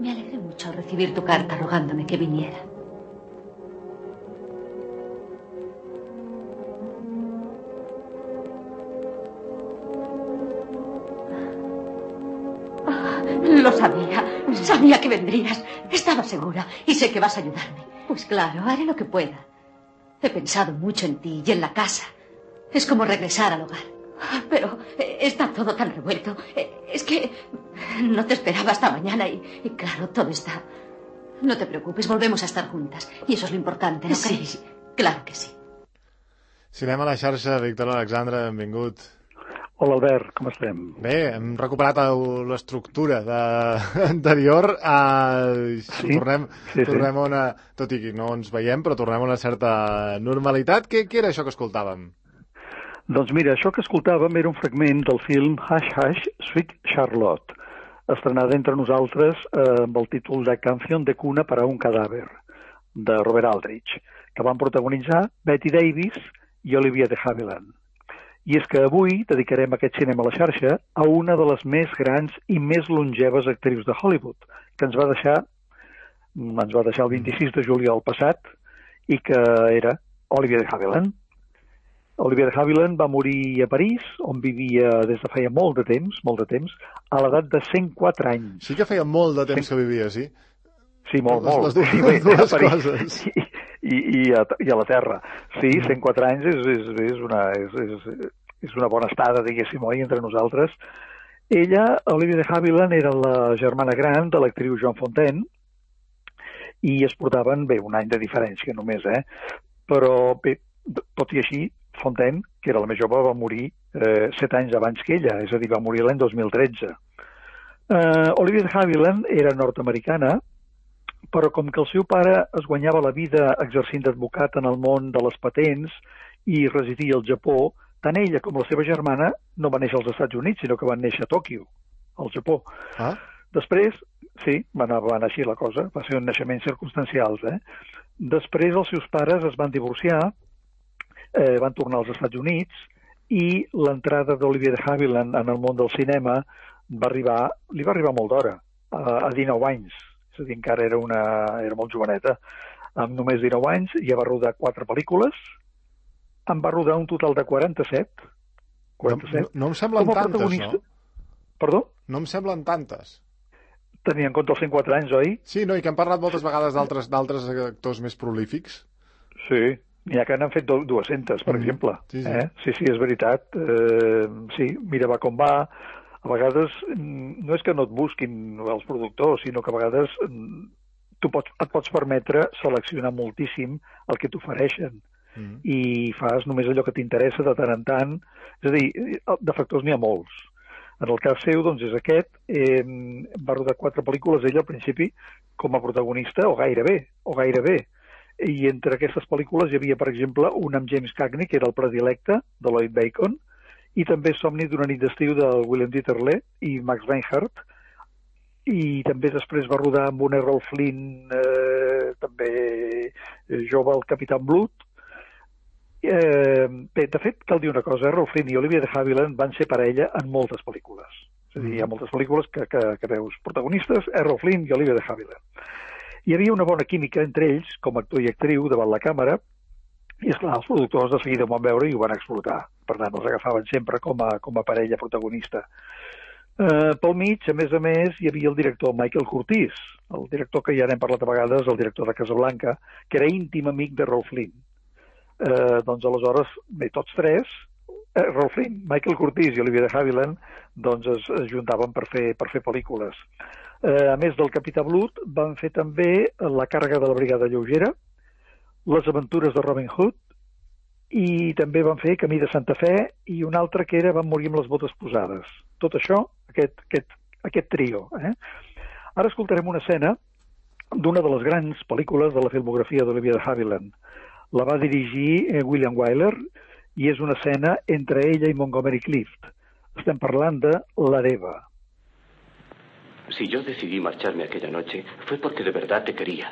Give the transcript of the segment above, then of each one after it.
Me alegré mucho al recibir tu carta rogándome que viniera. Lo sabía. Sabía que vendrías. Estaba segura. Y sé que vas a ayudarme. Pues claro, haré lo que pueda. He pensado mucho en ti y en la casa. Es como regresar al hogar. Pero está todo tan revuelto. Es que no te esperaba hasta mañana y claro, todo está... No te preocupes, volvemos a estar juntas. Y eso es lo importante, ¿no crees? Sí, claro que sí. Cinema a la xarxa, Víctor Alexandre, benvingut. Hola, Albert, com estem? Bé, hem recuperat l'estructura anterior. Sí? Tornem a una... Tot i que no ens veiem, però tornem a una certa normalitat. Què era això que escoltàvem? Doncs mira, això que escoltàvem era un fragment del film Hush Hush, Sweet Charlotte, estrenada entre nosaltres amb el títol de Canción de cuna para un cadàver, de Robert Aldrich, que van protagonitzar Bette Davis i Olivia de Havilland. I és que avui dedicarem aquest cinema a la xarxa a una de les més grans i més longeves actrius de Hollywood, que ens va deixar el 26 de juliol passat, i que era Olivia de Havilland. Olivia de Havilland va morir a París, on vivia des de feia molt de temps, a l'edat de 104 anys. Sí que feia molt de temps que vivia, sí? Sí, molt. Les dues coses. I a la Terra. Sí, 104 anys és una bona estada, diguéssim, oi, entre nosaltres. Ella, Olivia de Havilland, era la germana gran de l'actriu Joan Fontaine i es portaven, un any de diferència només, Però, tot i així, Fontaine, que era la més jove, va morir 7 anys abans que ella, és a dir, va morir l'any 2013. Olivia de Havilland era nord-americana, però com que el seu pare es guanyava la vida exercint d'advocat en el món de les patents i residia al Japó, tant ella com la seva germana no van néixer als Estats Units, sinó que van néixer a Tòquio, al Japó. Ah? Després, sí, va anar així la cosa, va ser un naixement circumstancial. Després els seus pares es van divorciar, van tornar als Estats Units i l'entrada d'Olivia de Havilland en el món del cinema li va arribar molt d'hora, a 19 anys. És a dir, encara era molt joveneta. Amb només 19 anys ja va rodar 4 pel·lícules, en va rodar un total de 47. No em semblen tantes, no? Perdó? No em semblen tantes. Tenint en compte els 104 anys, oi? Sí, no, i que hem parlat moltes vegades d'altres actors més prolífics. Sí, n'hi ha que n'han fet 200, per exemple. Sí, sí, és veritat. Sí, mira, va com va. A vegades no és que no et busquin els productors, sinó que a vegades et pots permetre seleccionar moltíssim el que t'ofereixen i fas només allò que t'interessa de tant en tant. És a dir, de factors n'hi ha molts. En el cas seu, doncs, és aquest. Va rodar 4 pel·lícules, ella al principi, com a protagonista, o gairebé. I entre aquestes pel·lícules hi havia, per exemple, una amb James Cagney, que era el predilecte de Lloyd Bacon, i també Somni d'una nit d'estiu del William Dieterle i Max Reinhardt, i també després va rodar amb un Errol Flynn, també jove, el Capitán Blood. Bé, de fet, cal dir una cosa, Errol Flynn i Olivia de Havilland van ser parella en moltes pel·lícules. És a dir, hi ha moltes pel·lícules que veus protagonistes, Errol Flynn i Olivia de Havilland. Hi havia una bona química entre ells, com a actor i actriu, davant la càmera, i esclar, els productors de seguida ho van veure i ho van explotar. Per tant, els agafaven sempre com a parella protagonista. Pel mig, a més, hi havia el director Michael Curtiz, el director que ja n'hem parlat a vegades, el director de Casablanca, que era íntim amic de Errol Flynn. Doncs aleshores, bé, tots tres, Errol Flynn, Michael Curtiz i Olivia de Havilland, doncs es juntaven per fer pel·lícules. A més del Capità Blood, van fer també La càrrega de la brigada lleugera, Les aventures de Robin Hood, i també van fer Camí de Santa Fe i un altre que era Van morir amb les botes posades. Tot això, aquest trio. Ara escoltarem una escena d'una de les grans pel·lícules de la filmografia d'Olivia de Havilland. La va dirigir William Wyler i és una escena entre ella i Montgomery Clift. Estem parlant de L'Hereva. Si yo decidí marcharme aquella noche fue porque de verdad te quería.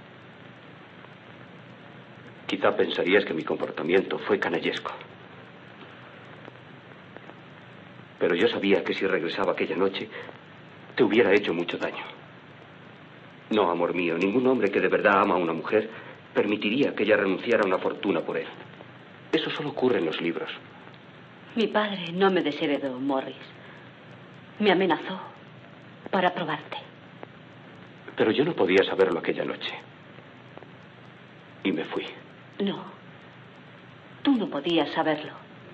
Quizá pensarías que mi comportamiento fue canallesco. Pero yo sabía que si regresaba aquella noche, te hubiera hecho mucho daño. No, amor mío, ningún hombre que de verdad ama a una mujer permitiría que ella renunciara a una fortuna por él. Eso solo ocurre en los libros. Mi padre no me desheredó, Morris. Me amenazó para probarte. Pero yo no podía saberlo aquella noche. Y me fui. No. Tú no podías saberlo.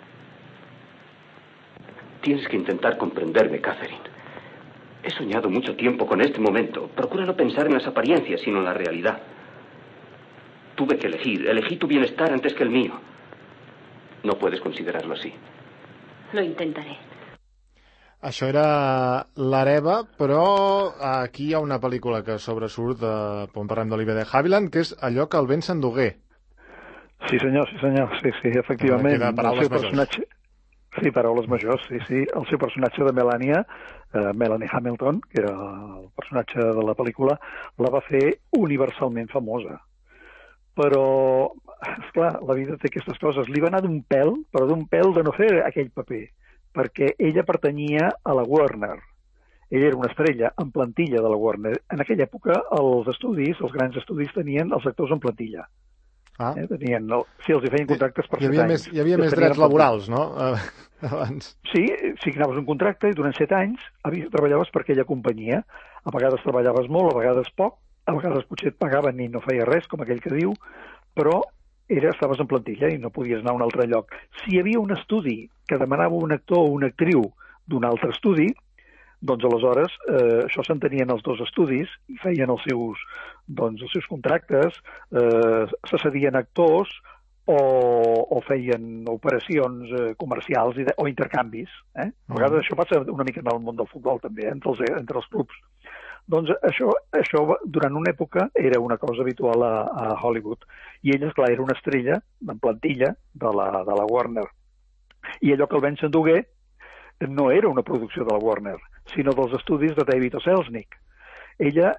Tienes que intentar comprenderme, Catherine. He soñado mucho tiempo con este momento. Procura no pensar en las apariencias, sino en la realidad. Tuve que elegir. Elegí tu bienestar antes que el mío. No puedes considerarlo así. Lo intentaré. Això era l'Hereva, però aquí hi ha una pel·lícula que sobresurt quan parlem d'Olivia de Havilland, que és Allò que el vent s'endugué. Sí, senyor, sí, efectivament. Queda paraules majors. Sí, paraules majors, sí. El seu personatge de Melania, Melanie Hamilton, que era el personatge de la pel·lícula, la va fer universalment famosa. Però, esclar, la vida té aquestes coses. Li va anar d'un pèl, però d'un pèl de no fer aquell paper, perquè ella pertanyia a la Warner. Ella era una estrella en plantilla de la Warner. En aquella època, els grans estudis, tenien els actors en plantilla. Tenien, sí, els feien contractes per 7 anys. Hi havia més drets laborals, no? Abans. Sí, signaves un contracte i durant 7 anys treballaves per aquella companyia. A vegades treballaves molt, a vegades poc, a vegades potser et pagaven i no feia res, com aquell que diu, però estaves en plantilla i no podies anar a un altre lloc. Si hi havia un estudi que demanava un actor o una actriu d'un altre estudi, doncs aleshores això s'entenien els dos estudis i feien els seus contractes, se cedien actors o feien operacions comercials o intercanvis. A vegades això passa una mica en el món del futbol també, entre els clubs. Doncs això durant una època era una cosa habitual a Hollywood. I ella, esclar, era una estrella en plantilla de la Warner. I Allò que el vent s'endugué no era una producció de la Warner, sinó dels estudis de David O. Selznick. Ella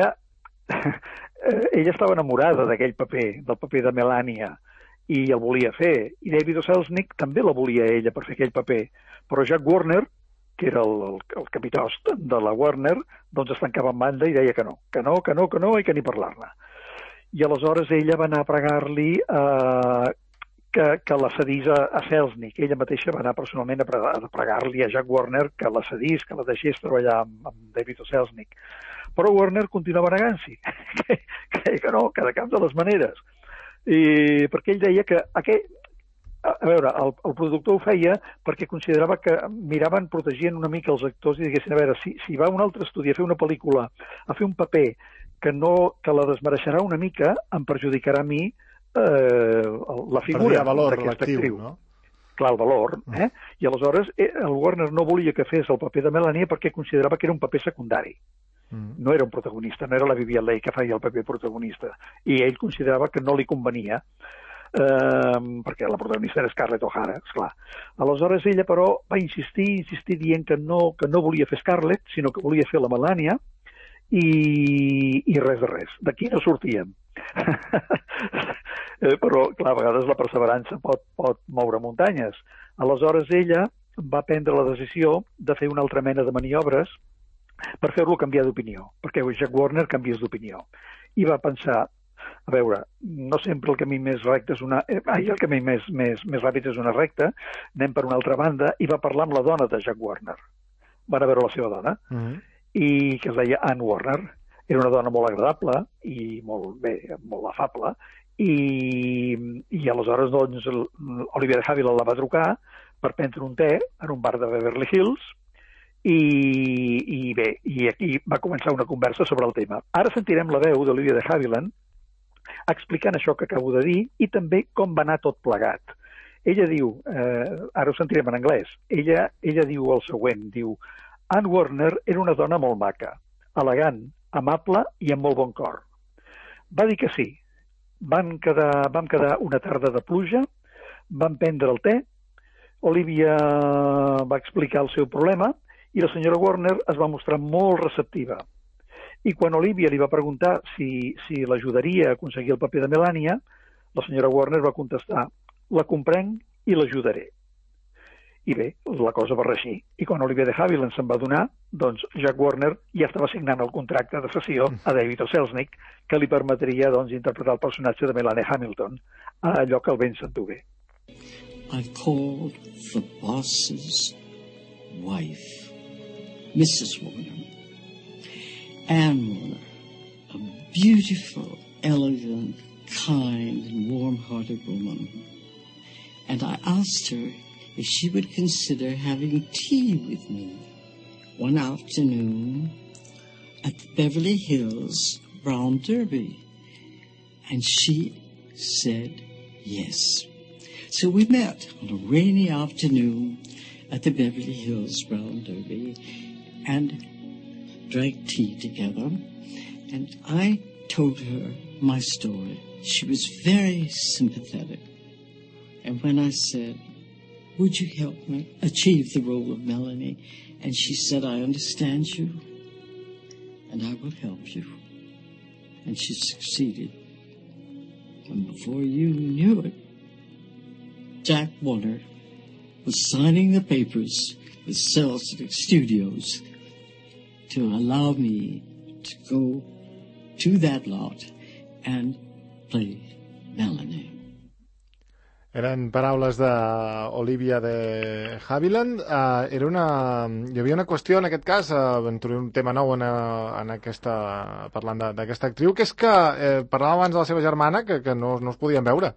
estava enamorada d'aquell paper, del paper de Melania, i el volia fer. I David O. Selznick també la volia ella per fer aquell paper. Però Jack Warner, que era el capità de la Warner, doncs es tancava en banda i deia que no, i que ni parlar-ne. I aleshores ella va anar a pregar-li que la cedís a Selznick. Ella mateixa va anar personalment a pregar-li a Jack Warner que la cedís, que la deixés treballar amb David O. Selznick. Però Warner continuava negant-s'hi, que no, que de cap de les maneres. Perquè ell deia que a veure, el productor ho feia perquè considerava que miraven, protegien una mica els actors i diguessin, a veure, si va a un altre estudi a fer una pel·lícula, a fer un paper que la desmereixerà una mica, em perjudicarà a mi la figura d'aquesta actriu. No? Clar, el valor. I aleshores el Warner no volia que fes el paper de Melania perquè considerava que era un paper secundari. No era un protagonista, no era la Vivien Leigh que feia el paper protagonista. I ell considerava que no li convenia perquè la protagonista era Scarlett O'Hara, esclar. Aleshores ella, però, va insistir dient que no volia fer Scarlett, sinó que volia fer la Melania i res de res. D'aquí no sortíem. Però, clar, a vegades la perseverança pot moure muntanyes. Aleshores ella va prendre la decisió de fer una altra mena de maniobres per fer-lo canviar d'opinió, perquè Jack Warner canviés d'opinió. I va pensar, a veure, no sempre el camí més recte és el camí més ràpid és una recta, anem per una altra banda, i va parlar amb la dona de Jack Warner. Van a veure la seva dona, i que es deia Anne Warner. Era una dona molt agradable i molt afable, i aleshores doncs Olivia de Havilland la va trucar per prendre un te en un bar de Beverly Hills, i aquí va començar una conversa sobre el tema. Ara sentirem la veu d'Olivia de Havilland explicant això que acabo de dir i també com va anar tot plegat. Ella diu, ara ho sentirem en anglès, ella diu el següent, diu: Anne Warner era una dona molt maca, elegant, amable i amb molt bon cor. Va dir que sí. Vam quedar una tarda de pluja, vam prendre el te, Olivia va explicar el seu problema i la senyora Warner es va mostrar molt receptiva. I quan Olivia li va preguntar si l'ajudaria a aconseguir el paper de Melania, la senyora Warner va contestar: la comprenc i l'ajudaré. I bé, la cosa va reeixir. I quan Olivia de Havilland se'n va donar, doncs Jack Warner ja estava signant el contracte de cessió a David O. Selznick, que li permetria doncs, interpretar el personatge de Melanie Hamilton, a allò que el vent s'endugué. I've called the boss's wife, Mrs. Warner, Anne Warner, a beautiful, elegant, kind, and warm-hearted woman. And I asked her if she would consider having tea with me one afternoon at the Beverly Hills Brown Derby. And she said yes. So we met on a rainy afternoon at the Beverly Hills Brown Derby and drank tea together. And I told her my story. She was very sympathetic. And when I said, would you help me achieve the role of Melanie? And she said, I understand you, and I will help you. And she succeeded. And before you knew it, Jack Warner was signing the papers with Selznick Studios to allow me to go to that lot and play Melanie. Eren paraules d'Olivia de Havilland. Hi havia una qüestió en aquest cas, introduir un tema nou parlant d'aquesta actriu, que és que parlava abans de la seva germana que no es podien veure.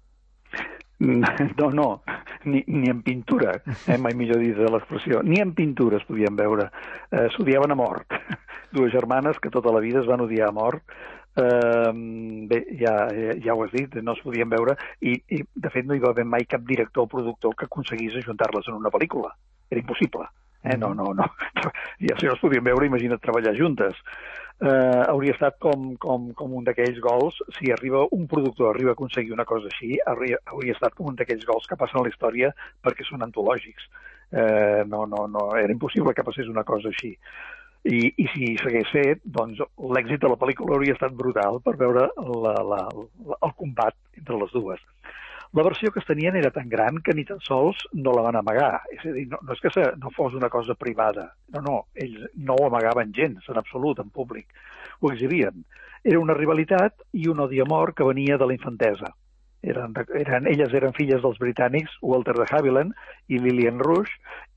No, ni en pintura, mai millor dit de l'expressió, ni en pintura es podien veure. S'odiaven a mort. Dues germanes que tota la vida es van odiar a mort. Bé, ja ho has dit, no es podien veure i de fet no hi va haver mai cap director o productor que aconseguís ajuntar-les en una pel·lícula. Era impossible. No. Ja si no es podien veure, imagina't treballar juntes. Hauria estat com un d'aquells gols, si un productor arriba a aconseguir una cosa així, hauria estat com un d'aquells gols que passen a la història perquè són antològics. No, era impossible que passés una cosa així. I si s'hagués fet, doncs l'èxit de la pel·lícula hauria estat brutal per veure el combat entre les dues. La versió que es tenien era tan gran que ni tan sols no la van amagar. És a dir, no és que no fos una cosa privada. No, ells no ho amagaven gens, en absolut, en públic. Ho exhibien. Era una rivalitat i un odi-amor que venia de la infantesa. Elles eren filles dels britànics Walter de Havilland i Lillian Rush,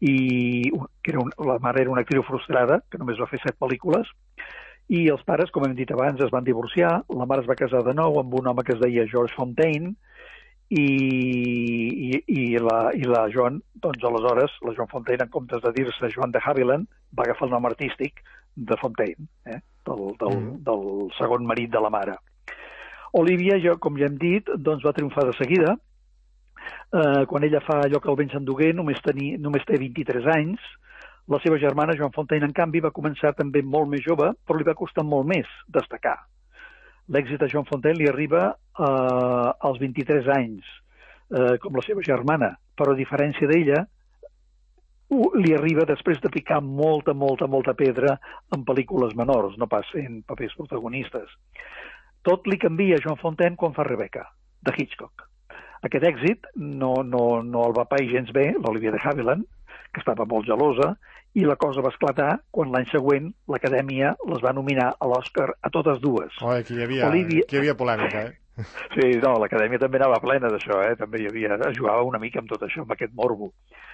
la mare era una actriu frustrada, que només va fer 7 pel·lícules, i els pares, com hem dit abans, es van divorciar. La mare es va casar de nou amb un home que es deia George Fontaine, i la Joan, doncs aleshores, la Joan Fontaine, en comptes de dir-se Joan de Havilland, va agafar el nom artístic de Fontaine, del segon marit de la mare. Olivia, com ja hem dit, doncs va triomfar de seguida. Quan ella fa allò que el vent s'endugué, només té 23 anys. La seva germana, Joan Fontaine, en canvi, va començar també molt més jove, però li va costar molt més destacar. L'èxit de Joan Fontaine li arriba als 23 anys, com la seva germana, però a diferència d'ella, li arriba després de picar molta pedra en pel·lícules menors, no pas en papers protagonistes. Tot li canvia a Joan Fontaine quan fa Rebecca, de Hitchcock. Aquest èxit no el va pair gens bé, l'Olivia de Havilland, que estava molt gelosa, i la cosa va esclatar quan l'any següent l'Acadèmia les va nominar a l'Oscar a totes dues. Aquí hi havia polèmica, Sí, no, l'Acadèmia també anava plena d'això, també jugava una mica amb tot això, amb aquest morbo.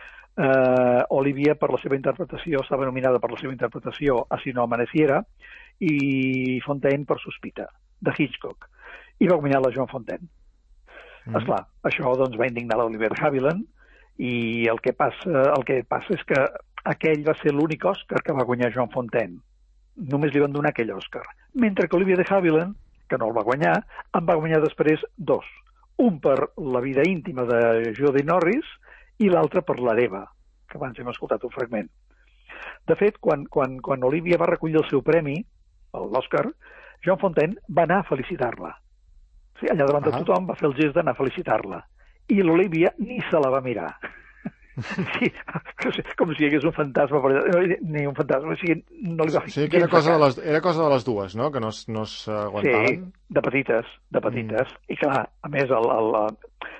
Olivia, per la seva interpretació, estava nominada per la seva interpretació a Si no amaneciera, i Fontaine per Sospita, de Hitchcock, i va guanyar la Joan Fontaine. Esclar, això doncs, va indignar l'Olivia de Havilland, i el que passa és que aquell va ser l'únic Òscar que va guanyar Joan Fontaine. Només li van donar aquell Òscar. Mentre que Olivia de Havilland, que no el va guanyar, en va guanyar després 2. Un per la vida íntima de Jodie Norris i l'altre per l'hereva, que abans hem escoltat un fragment. De fet, quan Olivia va recollir el seu premi, l'Òscar, Joan Fontaine va anar a felicitar-la. Sí, allà davant de tothom va fer el gest d'anar a felicitar-la. I l'Olivia ni se la va mirar. Sí, com si hi hagués un fantasma per allà. Ni un fantasma, o sigui, no li va fer... Sí, que era cosa de les dues, no?, que no s'aguantaven. Sí, de petites. I clar, a més,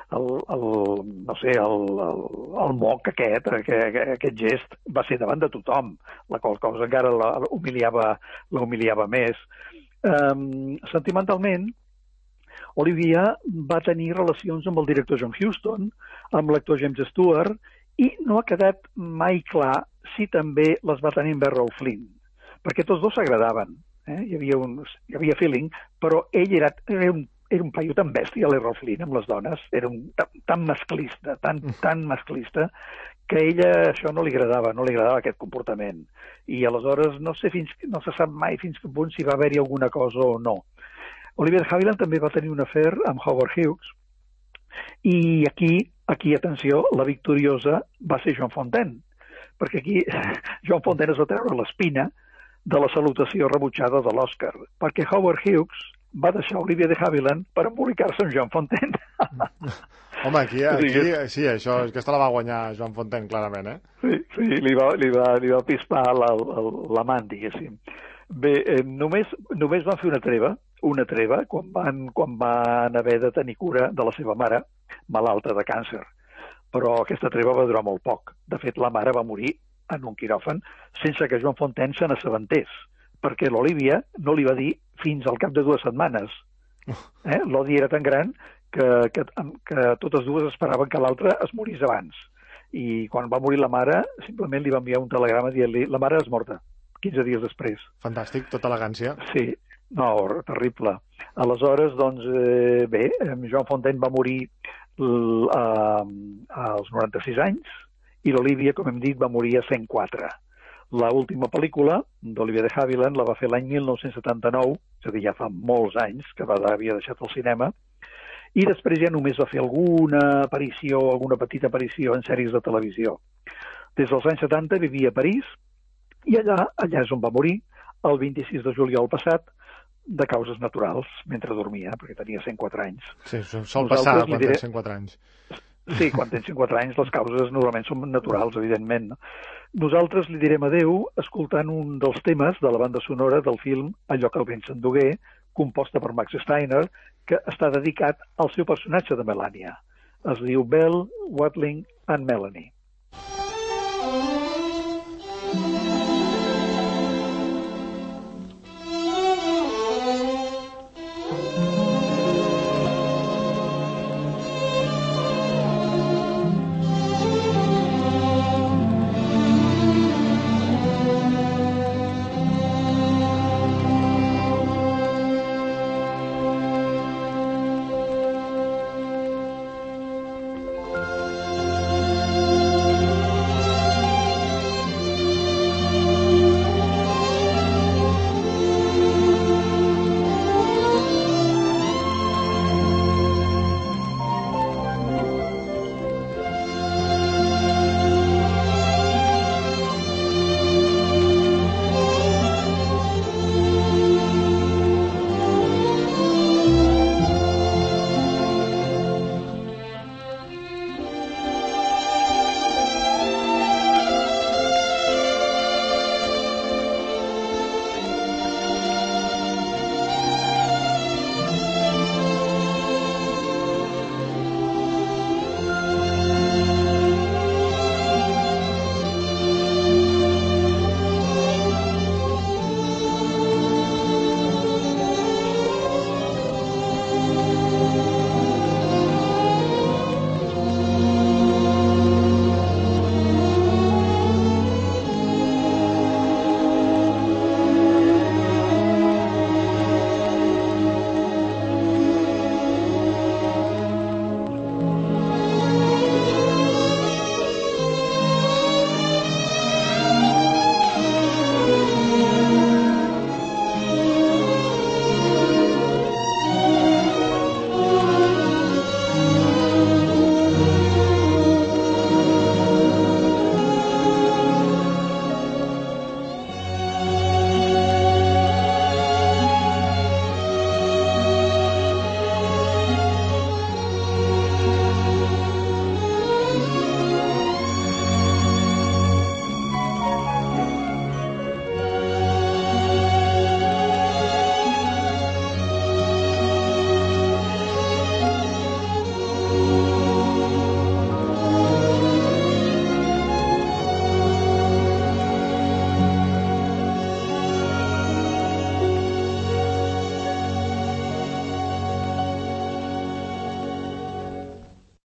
no sé, el moc aquest gest va ser davant de tothom, la qual cosa encara l'humiliava més. Sentimentalment, Olivia va tenir relacions amb el director John Huston, amb l'actor James Stewart, i no ha quedat mai clar si també les va tenir amb Errol Flynn, perquè tots dos s'agradaven. Hi havia feeling, però ell era un paio tan bèstia, l'Errol Flynn, amb les dones, era tan masclista, tan masclista, que a ella això no li agradava aquest comportament. I aleshores no se sap mai fins que punt si va haver-hi alguna cosa o no. Olivia de Havilland també va tenir un afer amb Howard Hughes, i aquí, atenció, la victoriosa va ser Joan Fontaine, perquè aquí Joan Fontaine es va treure l'espina de la salutació rebutjada de l'Oscar, perquè Howard Hughes va deixar Olivia de Havilland per embolicar-se amb Joan Fontaine. Home, aquí sí, això, aquesta la va guanyar Joan Fontaine, clarament, eh? Sí, li va pispar l'amant, diguéssim. Bé, només van fer una treva quan van haver de tenir cura de la seva mare, malalta de càncer. Però aquesta treva va durar molt poc. De fet, la mare va morir en un quiròfan sense que Joan Fontaine se n'assabentés, perquè l'Olivia no li va dir fins al cap de 2 setmanes. L'odi era tan gran que totes dues esperaven que l'altra es morís abans. I quan va morir la mare, simplement li va enviar un telegrama dient-li la mare és morta, 15 dies després. Fantàstic, tota elegància. Sí, no, terrible. Aleshores, doncs, bé, Joan Fontaine va morir als 96 anys i l'Olivia, com hem dit, va morir a 104. L'última pel·lícula d'Olivia de Havilland la va fer l'any 1979, és a dir, ja fa molts anys que havia deixat el cinema, i després ja només va fer alguna petita aparició en sèries de televisió. Des dels anys 70 vivia a París i allà és on va morir el 26 de juliol passat de causes naturals, mentre dormia, perquè tenia 104 anys. Sí, sol passar quan tens 104 anys. Sí, quan tens 104 anys les causes normalment són naturals, evidentment. Nosaltres li direm adeu escoltant un dels temes de la banda sonora del film Allò que el vent s'endugué, composta per Max Steiner, que està dedicat al seu personatge de Melania. Es diu Belle, Watling and Melanie.